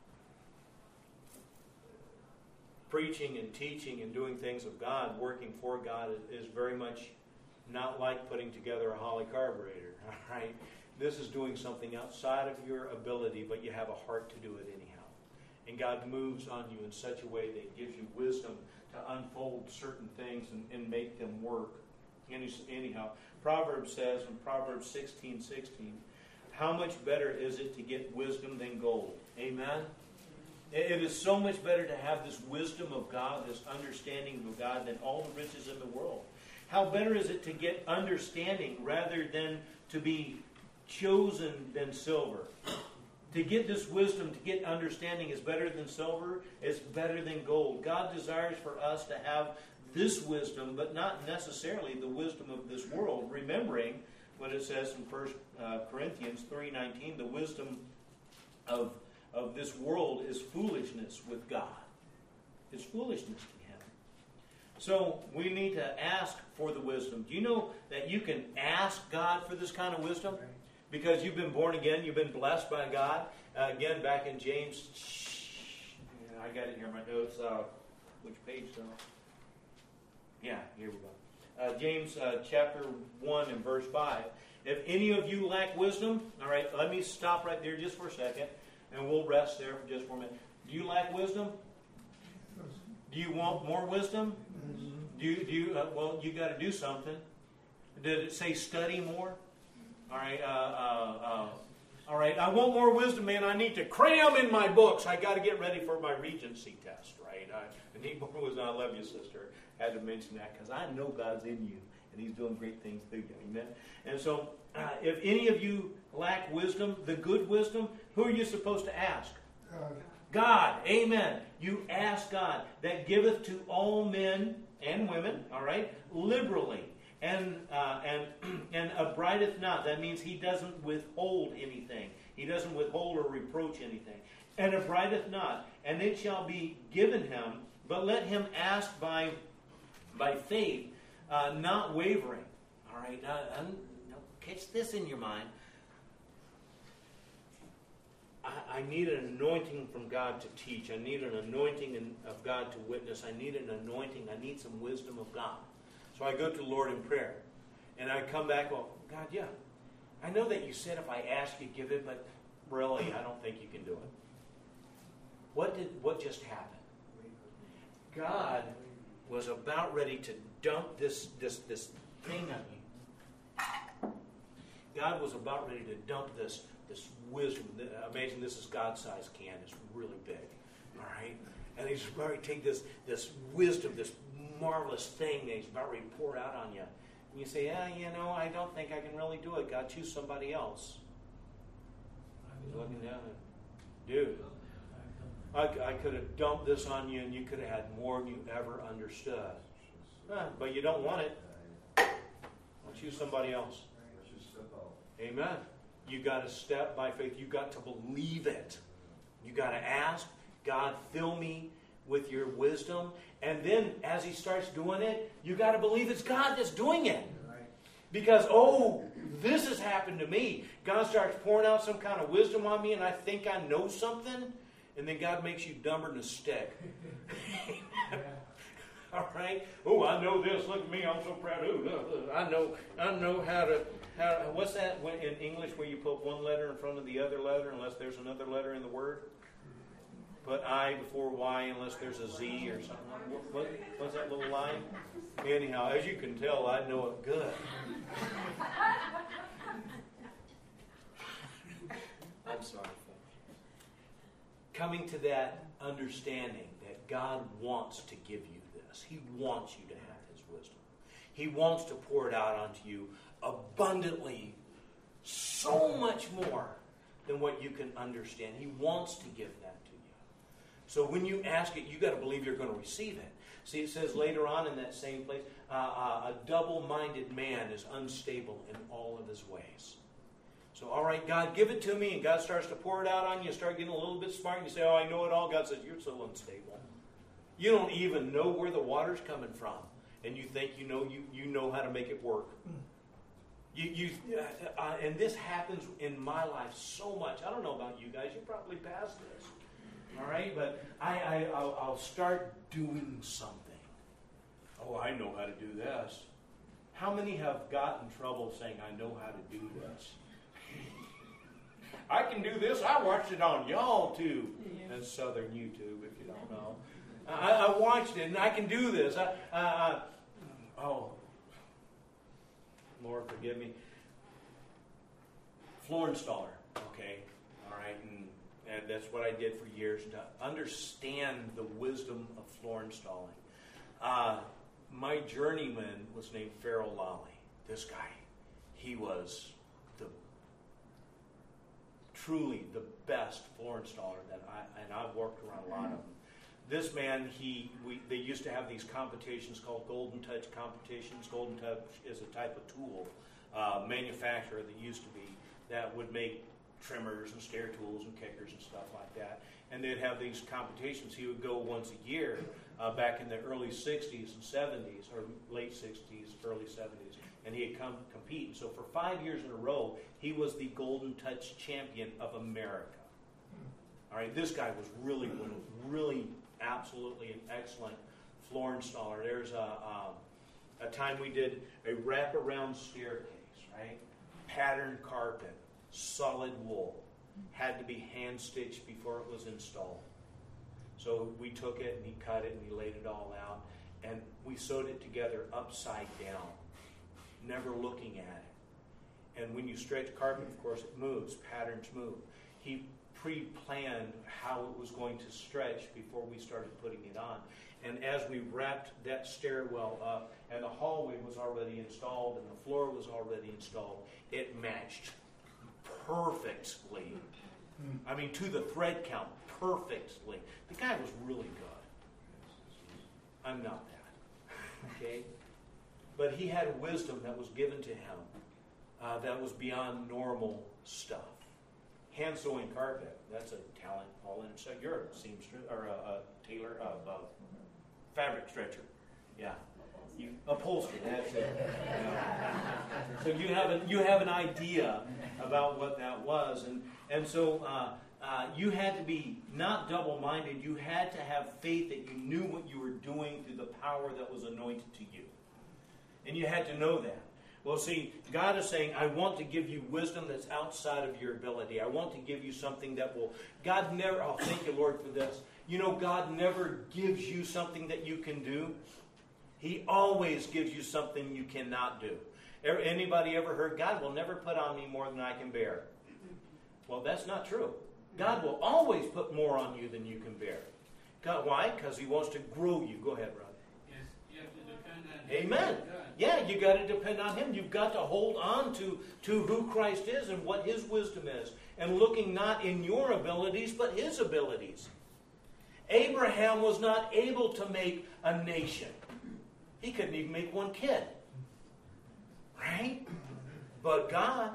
Preaching and teaching and doing things of God, working for God, is, is very much not like putting together a Holley carburetor. All right, this is doing something outside of your ability, but you have a heart to do it anyhow. And God moves on you in such a way that gives you wisdom to unfold certain things and, and make them work. Any, anyhow, Proverbs says in Proverbs sixteen sixteen, how much better is it to get wisdom than gold? Amen. It is so much better to have this wisdom of God, this understanding of God, than all the riches in the world. How better is it to get understanding rather than to be chosen than silver? To get this wisdom, to get understanding is better than silver, it's better than gold. God desires for us to have this wisdom, but not necessarily the wisdom of this world, remembering what it says in First Corinthians three nineteen, the wisdom of of this world is foolishness with God. It's foolishness to Him. So we need to ask for the wisdom. Do you know that you can ask God for this kind of wisdom? Because you've been born again, you've been blessed by God. Uh, again, back in James, I got it here in my notes. Uh, which page though? Yeah, here we go. Uh, James uh, chapter one and verse five. If any of you lack wisdom, all right, let me stop right there just for a second. And we'll rest there for just for a minute. Do you lack wisdom? Do you want more wisdom? Do you, do you uh, well, you got to do something. Did it say study more? All right. Uh, uh, uh, all right. I want more wisdom, man. I need to cram in my books. I got to get ready for my Regency test, right? I, I need more wisdom. I love you, sister. Had to mention that because I know God's in you and He's doing great things through you. Amen. And so, uh, if any of you lack wisdom, the good wisdom, who are you supposed to ask? God. God. Amen. You ask God that giveth to all men and women, all right, liberally, and uh, and and upbraideth not. That means He doesn't withhold anything. He doesn't withhold or reproach anything. And upbraideth not, and it shall be given him. But let him ask by by faith, uh, not wavering. All right, now, now catch this in your mind. I, I need an anointing from God to teach. I need an anointing in, of God to witness. I need an anointing. I need some wisdom of God. So I go to the Lord in prayer. And I come back, well, God, yeah, I know that you said if I ask you, give it, but really, I don't think you can do it. What did what just happened? God was about ready to dump this this this thing on you. God was about ready to dump this this wisdom. Amazing, this is God-sized can. It's really big. All right? And he's about ready to take this, this wisdom, this marvelous thing that he's about ready to pour out on you. And you say, yeah, you know, I don't think I can really do it. God, choose somebody else. He's looking down and, dude, I, I could have dumped this on you and you could have had more than you ever understood. Huh, but you don't want it. I'll choose somebody else. Amen. You got to step by faith. You got to believe it. You got to ask, God, fill me with your wisdom. And then as he starts doing it, you got to believe it's God that's doing it. Because, oh, this has happened to me. God starts pouring out some kind of wisdom on me and I think I know something. And then God makes you dumber than a stick. All right? Oh, I know this. Look at me. I'm so proud. Ooh, I know I know how to... How, what's that when, in English where you put one letter in front of the other letter unless there's another letter in the word? Put I before Y unless there's a Z or something. What, what, what's that little line? Anyhow, as you can tell, I know it good. I'm sorry, folks. Coming to that understanding that God wants to give you this. He wants you to have His wisdom. He wants to pour it out onto you abundantly, so much more than what you can understand. He wants to give that to you. So when you ask it, you got to believe you're going to receive it. See, it says later on in that same place, uh, uh, a double-minded man is unstable in all of his ways. So, all right, God, give it to me, and God starts to pour it out on you. You start getting a little bit smart, and you say, oh, I know it all. God says, you're so unstable. You don't even know where the water's coming from, and you think you know you, you know how to make it work. You, you, uh, uh, and this happens in my life so much. I don't know about you guys. You probably passed this. All right? But I, I, I'll, I'll start doing something. Oh, I know how to do this. How many have gotten in trouble saying, I know how to do this? I can do this. I watched it on y'all, too. That's Southern YouTube, if you don't know. I, I watched it, and I can do this. I, I, I, oh, Lord, forgive me. Floor installer, okay, all right, and, and that's what I did for years to understand the wisdom of floor installing. Uh, my journeyman was named Farrell Lally. This guy, he was the truly the best floor installer that I, and I've worked around a lot of them. This man, he we, they used to have these competitions called Golden Touch competitions. Golden Touch is a type of tool uh, manufacturer that used to be that would make trimmers and stair tools and kickers and stuff like that. And they'd have these competitions. He would go once a year uh, back in the early sixties and seventies, or late sixties, early seventies, and he'd come compete. And so for five years in a row, he was the Golden Touch champion of America. All right, this guy was really, really absolutely an excellent floor installer. There's a, um, a time we did a wraparound staircase, right? Patterned carpet, solid wool. Had to be hand-stitched before it was installed. So we took it and he cut it and he laid it all out. And we sewed it together upside down, never looking at it. And when you stretch carpet, of course, it moves. Patterns move. He pre-planned how it was going to stretch before we started putting it on. And as we wrapped that stairwell up, and the hallway was already installed, and the floor was already installed, it matched perfectly. I mean, to the thread count, perfectly. The guy was really good. I'm not that. Okay? But he had wisdom that was given to him uh, that was beyond normal stuff. Hand sewing carpet, that's a talent all in itself. You're a seamstress or a, a tailor, uh, a fabric stretcher. Yeah. You upholstery, that's it. Yeah. So you have a, you have an idea about what that was. And, and so uh, uh, you had to be not double-minded. You had to have faith that you knew what you were doing through the power that was anointed to you. And you had to know that. Well, see, God is saying, I want to give you wisdom that's outside of your ability. I want to give you something that will... God never... Oh, thank you, Lord, for this. You know, God never gives you something that you can do. He always gives you something you cannot do. Anybody ever heard, God will never put on me more than I can bear? Well, that's not true. God will always put more on you than you can bear. God, why? Because He wants to grow you. Go ahead, Rod. Yes, you have to depend on Him. Amen. Yeah, you got to depend on Him. You've got to hold on to, to who Christ is and what His wisdom is. And looking not in your abilities, but His abilities. Abraham was not able to make a nation. He couldn't even make one kid. Right? But God...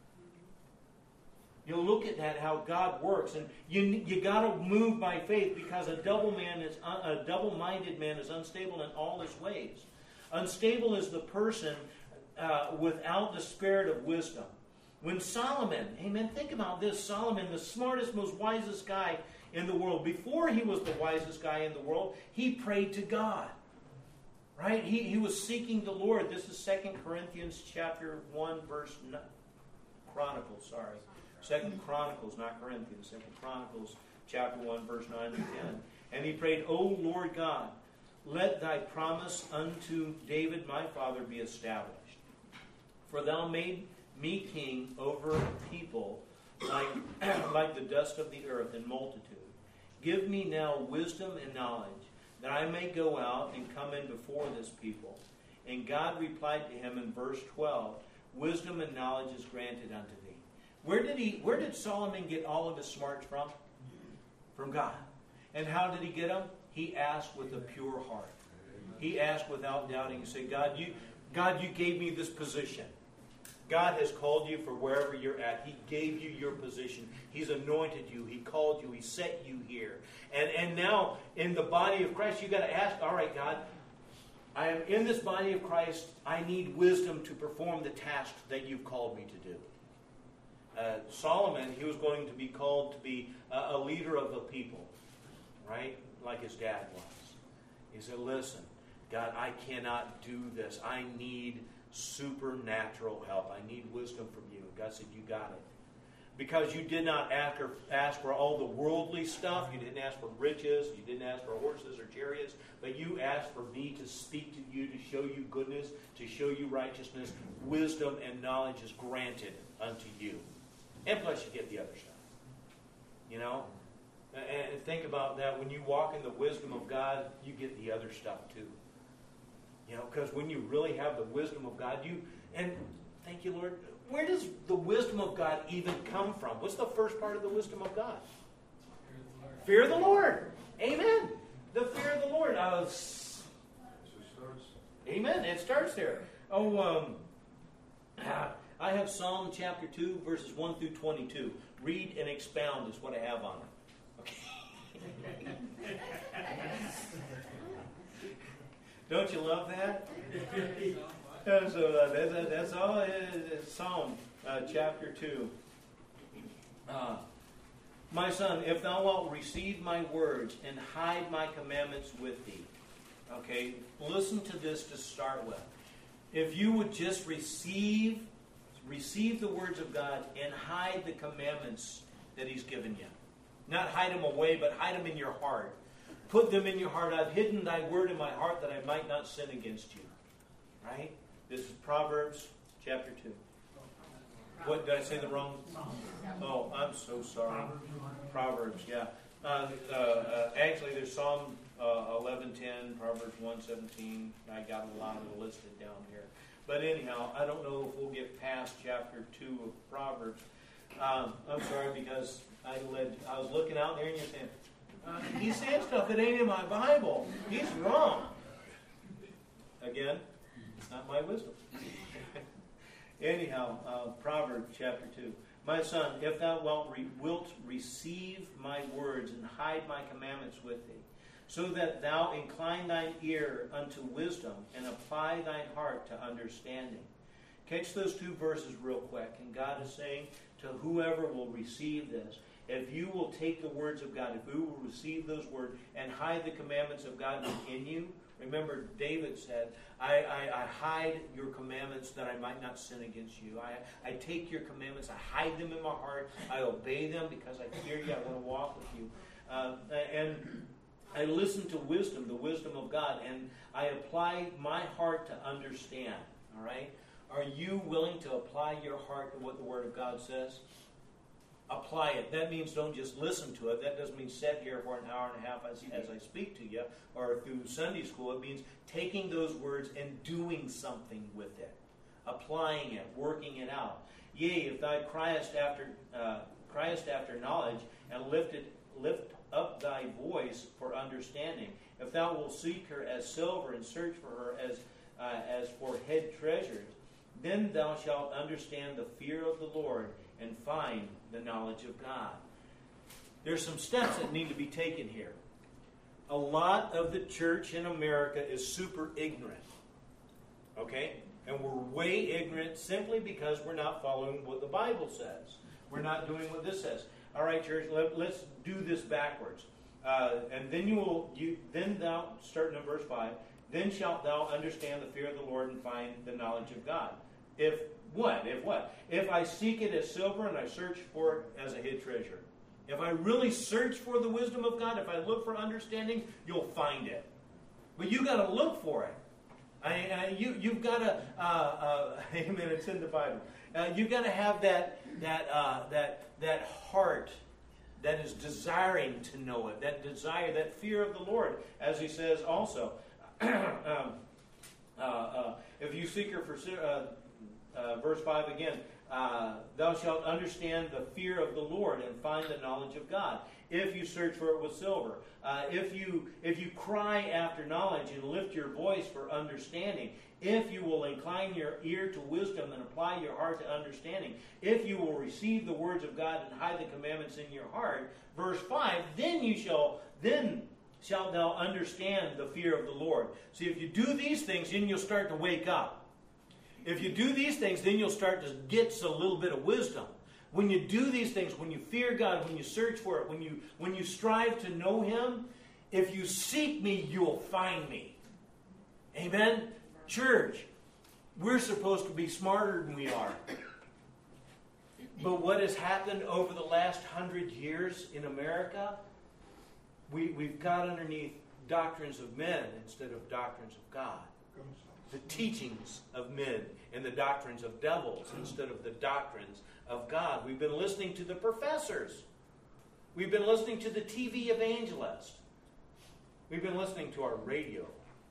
You look at that, how God works, and you you got to move by faith, because a double man is a double-minded man is unstable in all his ways. Unstable is the person uh, without the spirit of wisdom. When Solomon, amen, think about this, Solomon, the smartest, most wisest guy in the world, before he was the wisest guy in the world, he prayed to God. Right? He he was seeking the Lord. This is Second Corinthians chapter one, verse nine. Chronicles, sorry. Second Chronicles, not Corinthians. Second Chronicles, chapter one, verse nine and ten. And he prayed, O Lord God, let thy promise unto David my father be established. For thou made me king over a people like, like the dust of the earth in multitude. Give me now wisdom and knowledge, that I may go out and come in before this people. And God replied to him in verse twelve, wisdom and knowledge is granted unto thee. Where did he? Where did Solomon get all of his smarts from? From God. And how did he get them? He asked with a pure heart. He asked without doubting. He said, God, you, God, you gave me this position. God has called you for wherever you're at. He gave you your position. He's anointed you. He called you. He set you here. And and now in the body of Christ, you've got to ask, all right, God, I am in this body of Christ. I need wisdom to perform the task that you've called me to do. Uh, Solomon, he was going to be called to be a, a leader of the people, right? Like his dad was. He said, listen, God, I cannot do this. I need supernatural help. I need wisdom from you. And God said, you got it. Because you did not ask, or, ask for all the worldly stuff. You didn't ask for riches. You didn't ask for horses or chariots. But you asked for me to speak to you, to show you goodness, to show you righteousness. Wisdom and knowledge is granted unto you. And plus you get the other stuff. You know? And think about that. When you walk in the wisdom of God, you get the other stuff too. You know, because when you really have the wisdom of God, you, and thank you, Lord, where does the wisdom of God even come from? What's the first part of the wisdom of God? Fear of the Lord. Amen. The fear of the Lord. Uh, amen. It starts there. Oh, um, I have Psalm chapter two, verses one through twenty-two. Read and expound is what I have on it. Okay. Don't you love that? So uh, that's, that's all it is. Psalm uh, chapter two. Uh, my son, if thou wilt receive my words and hide my commandments with thee. Okay, listen to this to start with. If you would just receive Receive the words of God and hide the commandments that He's given you. Not hide them away, but hide them in your heart. Put them in your heart. I've hidden thy word in my heart that I might not sin against you. Right? This is Proverbs chapter two. What, did I say the wrong? Oh, I'm so sorry. Proverbs, yeah. Uh, uh, uh, actually, there's Psalm uh, eleven ten, Proverbs one seventeen. I got a lot of them listed down here. But anyhow, I don't know if we'll get past chapter two of Proverbs. Um, I'm sorry, because I led. I was looking out there and you're saying, uh, he's saying stuff that ain't in my Bible. He's wrong. Again, it's not my wisdom. Anyhow, uh, Proverbs chapter two. My son, if thou wilt, re- wilt receive my words and hide my commandments with thee, so that thou incline thine ear unto wisdom and apply thine heart to understanding. Catch those two verses real quick. And God is saying to whoever will receive this, if you will take the words of God, if you will receive those words and hide the commandments of God within you, Remember, David said, I, I, I hide your commandments that I might not sin against you. I, I take your commandments, I hide them in my heart, I obey them because I fear you, I want to walk with you. Uh, and I listen to wisdom, the wisdom of God, and I apply my heart to understand. All right? Are you willing to apply your heart to what the Word of God says? Apply it. That means don't just listen to it. That doesn't mean sit here for an hour and a half as, as I speak to you or through Sunday school. It means taking those words and doing something with it. Applying it, working it out. Yea, if thou criest after uh, criest after knowledge, and lift it, lift up thy voice for understanding. If thou wilt seek her as silver and search for her as uh, as for hid treasures, then thou shalt understand the fear of the Lord and find the knowledge of God. There's some steps that need to be taken here. A lot of the church in America is super ignorant. Okay? And we're way ignorant simply because we're not following what the Bible says. We're not doing what this says. All right, church, let, let's do this backwards. Uh, and then you will, you then thou, starting in verse five, then shalt thou understand the fear of the Lord and find the knowledge of God. If what? If what? If I seek it as silver and I search for it as a hid treasure. If I really search for the wisdom of God, if I look for understanding, you'll find it. But you got to look for it. I, I, you, you've got to, uh, uh, amen, it's in the Bible. Uh, you've got to have that, that, uh, that, that heart that is desiring to know it, that desire, that fear of the Lord, as he says also. um, uh, uh, if you seek her for, uh, uh, verse five again, uh, thou shalt understand the fear of the Lord and find the knowledge of God. If you search for it with silver, uh, if you if you cry after knowledge and lift your voice for understanding, if you will incline your ear to wisdom and apply your heart to understanding, if you will receive the words of God and hide the commandments in your heart, verse five, then you shall then shalt thou understand the fear of the Lord. See, if you do these things, then you'll start to wake up. If you do these things, then you'll start to get a little bit of wisdom. When you do these things, when you fear God, when you search for it, when you when you strive to know Him, if you seek me, you'll find me. Amen? Church, we're supposed to be smarter than we are. But what has happened over the last hundred years in America, we, we've got underneath doctrines of men instead of doctrines of God. The teachings of men and the doctrines of devils instead of the doctrines of God. We've been listening to the professors. We've been listening to the T V evangelist. We've been listening to our radio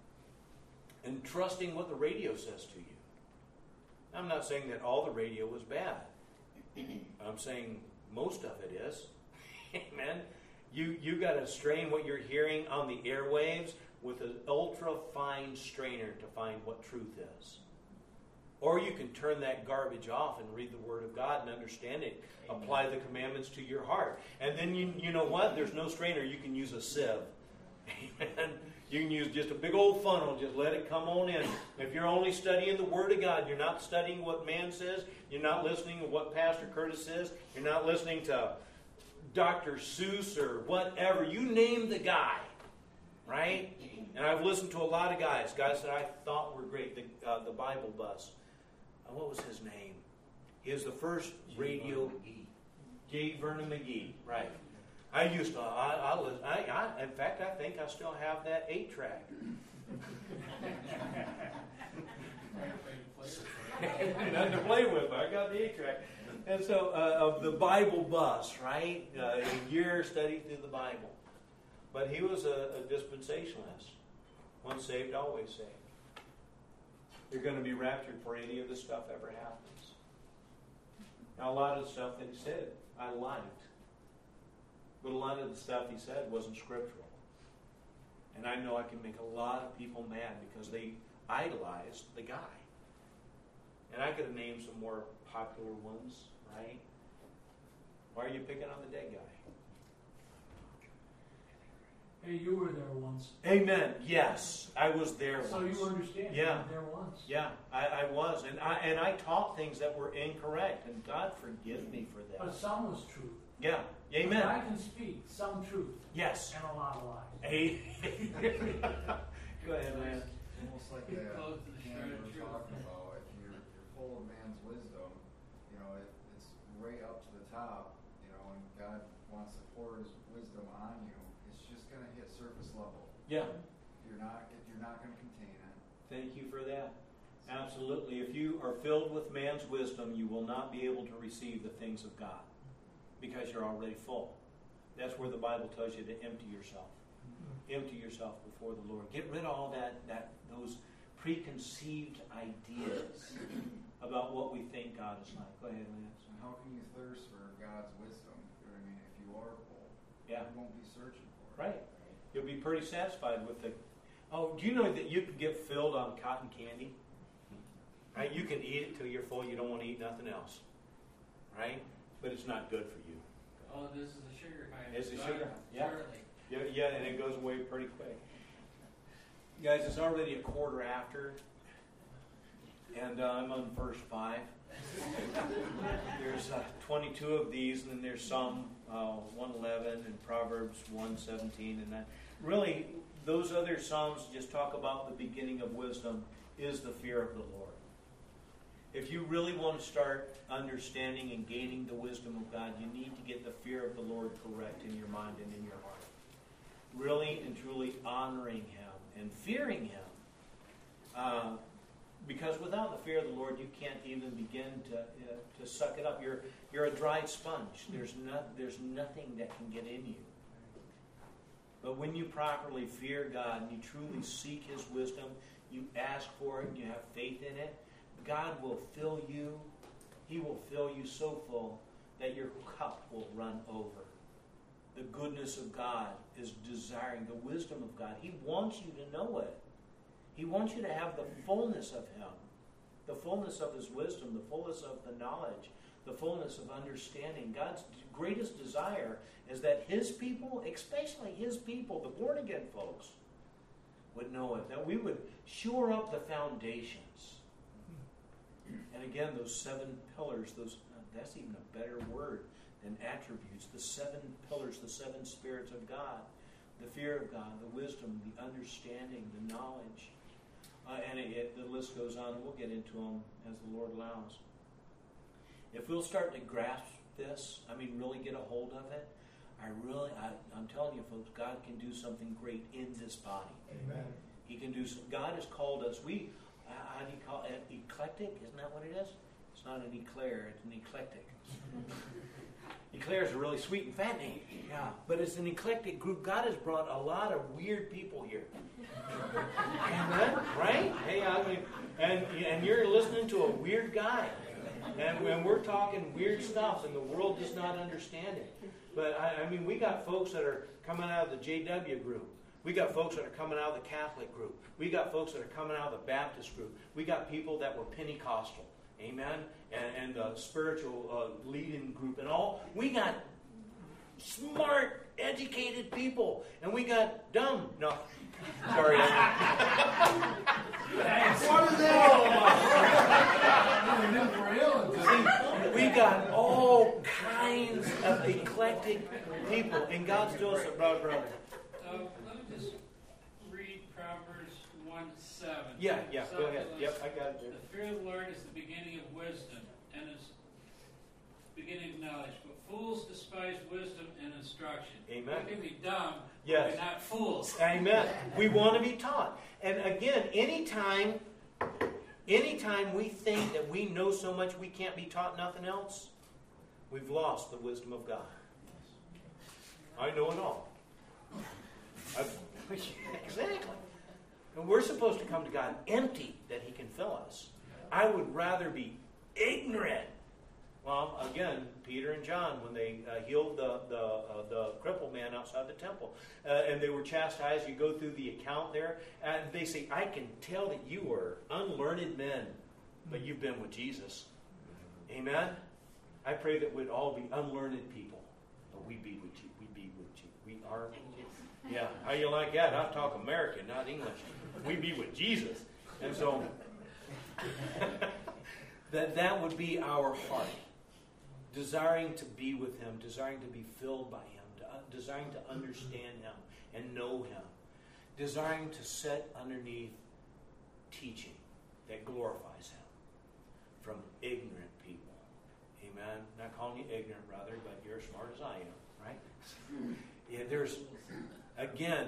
and trusting what the radio says to you. I'm not saying that all the radio was bad. I'm saying most of it is. Amen. You you got to strain what you're hearing on the airwaves with an ultra-fine strainer to find what truth is. Or you can turn that garbage off and read the Word of God and understand it. Amen. Apply the commandments to your heart. And then you you know what? There's no strainer. You can use a sieve. Amen. You can use just a big old funnel. Just let it come on in. If you're only studying the Word of God, you're not studying what man says. You're not listening to what Pastor Curtis says. You're not listening to Doctor Seuss or whatever. You name the guy. Right? And I've listened to a lot of guys, guys that I thought were great. The, uh, the Bible Bus. Uh, what was his name? He was the first radio. J. Vernon McGee. Right. I used to. I, I, was, I, I. In fact, I think I still have that eight track. Nothing to play with. But I got the eight track. And so, uh, of the Bible Bus, right? Uh, a year studying through the Bible. But he was a, a dispensationalist. Once saved, always saved. You're going to be raptured before any of this stuff ever happens. Now, a lot of the stuff that he said, I liked. But a lot of the stuff he said wasn't scriptural. And I know I can make a lot of people mad because they idolized the guy. And I could have named some more popular ones, right? Why are you picking on the dead guy? Hey, you were there once. Amen. Yes, I was there so once. So you understand. Yeah. You were there once. Yeah, I, I was. And I and I taught things that were incorrect. And God forgive me for that. But some was truth. Yeah. Amen. But I can speak some truth. Yes. And a lot of lies. Amen. Go ahead, Lance. Almost like Get that close to the hand shred of we were truth. talking about. If you're, you're full of man's wisdom, you know, it, it's way up to the top, you know, and God wants to pour His wisdom on you. It's just going to hit surface level. Yeah. You're not, you're not going to contain it. Thank you for that. Absolutely. If you are filled with man's wisdom, you will not be able to receive the things of God because you're already full. That's where the Bible tells you to empty yourself. Empty yourself before the Lord. Get rid of all that, that those preconceived ideas about what we think God is like. Go ahead, Lance. And how can you thirst for God's wisdom? I mean, if you are full, Yeah. you won't be searching for it. Right. You'll be pretty satisfied with the... Oh, do you know that you can get filled on cotton candy? Right? You can eat it till you're full. You don't want to eat nothing else. Right? But it's not good for you. Oh, this is the sugar kind. It's the Got sugar, it. yeah. Surely. Yeah, yeah, and it goes away pretty quick. Guys, it's already a quarter after, and uh, I'm on verse five. There's uh, twenty-two of these, and then there's some uh, one eleven and Proverbs one seventeen, and that. Really, those other psalms just talk about the beginning of wisdom is the fear of the Lord. If you really want to start understanding and gaining the wisdom of God, you need to get the fear of the Lord correct in your mind and in your heart. Really and truly honoring Him and fearing Him. Uh, because without the fear of the Lord, you can't even begin to uh, to suck it up. You're you're a dry sponge. There's not there's nothing that can get in you. But when you properly fear God and you truly seek His wisdom, you ask for it and you have faith in it, God will fill you. He will fill you so full that your cup will run over. The goodness of God is desiring the wisdom of God. He wants you to know it. He wants you to have the fullness of Him, the fullness of His wisdom, the fullness of the knowledge, the fullness of understanding. God's greatest desire is that His people, especially His people, the born-again folks, would know it, that we would shore up the foundations. And again, those seven pillars, those that's even a better word than attributes. The seven pillars, the seven spirits of God, the fear of God, the wisdom, the understanding, the knowledge. Uh, and it, it, the list goes on. We'll get into them as the Lord allows. If we'll start to grasp this, I mean, really get a hold of it, I really, I, I'm telling you, folks, God can do something great in this body. Amen. He can do some, God has called us. We, uh, how do you call it? Eclectic? Isn't that what it is? It's not an eclair, it's an eclectic. Eclair is a really sweet and fat name. Yeah. But it's an eclectic group. God has brought a lot of weird people here. Amen? Right? Hey, I mean, and, and you're listening to a weird guy. And when we're talking weird stuff and the world does not understand it. But, I, I mean, we got folks that are coming out of the J W group. We got folks that are coming out of the Catholic group. We got folks that are coming out of the Baptist group. We got people that were Pentecostal. Amen? And, and the spiritual uh, leading group and all. We got smart, educated people. And we got dumb. No. Sorry. What is that all about? See, we got all kinds of eclectic people. And God's doing some, brother, brother. Uh, let me just read Proverbs one seven. Yeah, yeah, go Something ahead. like, Yep, I got it there. the fear of the Lord is the beginning of wisdom, and is beginning of knowledge. But fools despise wisdom and instruction. Amen. We can be dumb, Yes. but we're not fools. Amen. We want to be taught. And again, anytime, anytime we think that we know so much we can't be taught nothing else, we've lost the wisdom of God. I know it all. I've, exactly. And we're supposed to come to God empty that He can fill us. I would rather be ignorant. Well, again, Peter and John, when they uh, healed the the, uh, the crippled man outside the temple, uh, and they were chastised, you go through the account there, and they say, I can tell that you are unlearned men, but you've been with Jesus. Amen? I pray that we'd all be unlearned people, but we be with you. We be with you. We are. Yeah, how you like that? I talk American, not English. We be with Jesus. And so, that that would be our heart. Desiring to be with Him, desiring to be filled by Him, to, uh, desiring to understand Him and know Him. desiring to sit underneath teaching that glorifies Him from ignorant people. Amen. Not calling you ignorant, brother, but you're as smart as I am, right? Yeah, there's, again,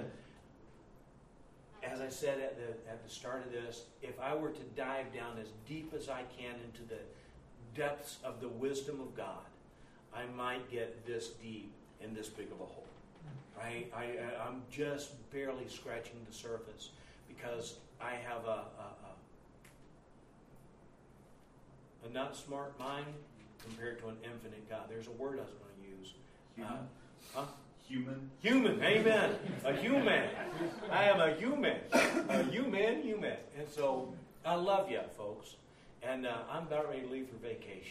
as I said at the at the start of this, if I were to dive down as deep as I can into the depths of the wisdom of God, I might get this deep in this big of a hole. Right? I, I, I'm just barely scratching the surface because I have a, a, a, a not smart mind compared to an infinite God. There's a word I was going to use. Human. Uh, huh? Human. Human, amen. A human. I am a human. A human, human. And so I love you, folks. And uh, I'm about ready to leave for vacation.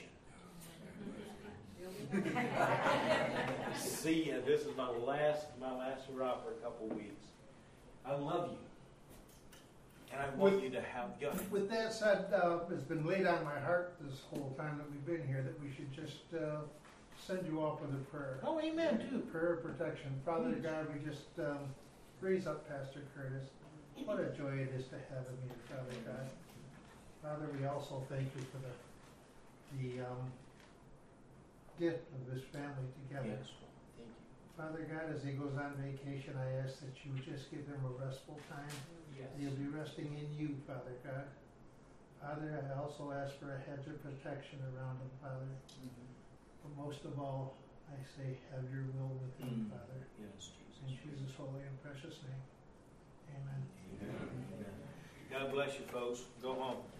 See ya. This is my last my last hurrah for a couple weeks. I love you. And I want With- you to have yeah. With that said, uh, it's been laid on my heart this whole time that we've been here that we should just uh, send you off with a prayer. Oh, amen, too. Prayer of protection. Father God, we just um, raise up Pastor Curtis. What a joy it is to have him here, Father God. Father, we also thank you for the the um, gift of this family together. Yes. Thank you. Father God, as he goes on vacation, I ask that you just give him a restful time. Yes. He'll be resting in you, Father God. Father, I also ask for a hedge of protection around him, Father. Mm-hmm. But most of all, I say, have your will with him, Mm. Father. Yes, Jesus. In Jesus' holy and precious name. Amen. Amen. God bless you, folks. Go home.